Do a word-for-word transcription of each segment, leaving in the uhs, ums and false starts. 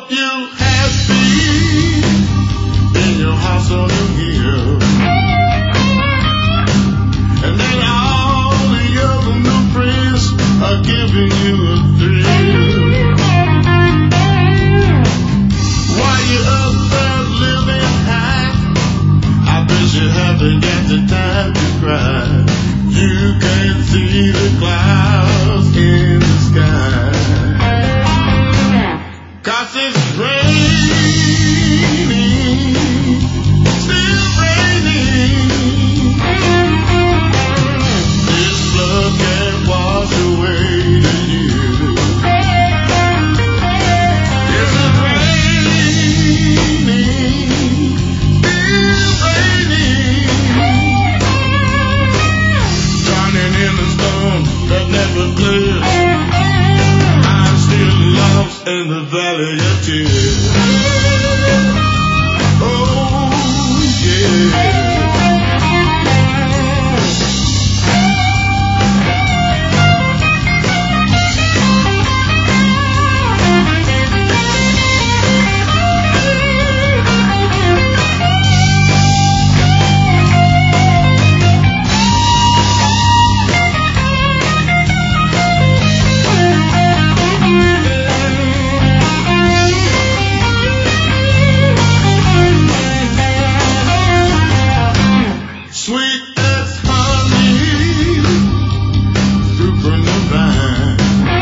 hope you happy in your house on the hill. And then all the other new friends are giving you a thrill. While you're up there living high, I bet you haven't got the time to cry. You can see the clouds in the sky. 'Cause it's raining, still raining. This flood can't wash away the years. Yes, it's raining, still raining. Drowning in a storm that never clears. I'm still lost in the valley of tears. Oh, yeah. Sweet as honey, fruit from the vine.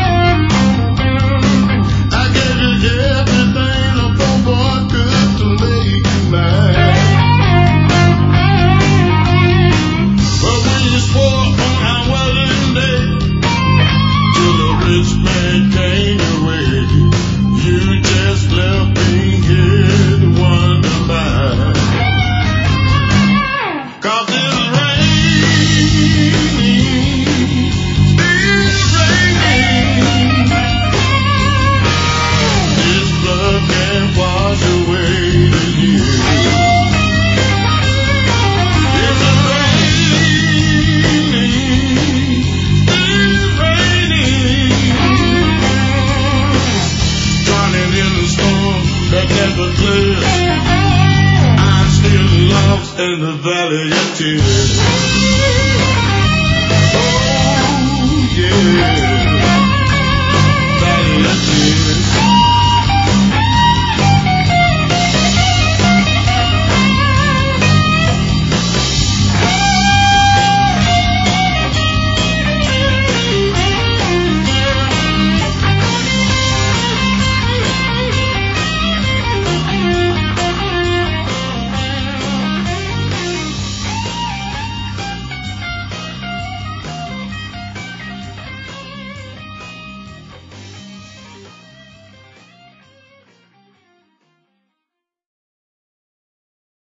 I gave you everything a poor boy could to make you mine. But when you swore on our wedding day, till the rich man came your way, you just left me here to wonder why. 'Cause it's raining, still raining. This flood can't wash away the years. It's raining, still raining. Drowning in a storm that never clears. I'm still lost in the valley of tears. Oh, yeah. Valley of tears.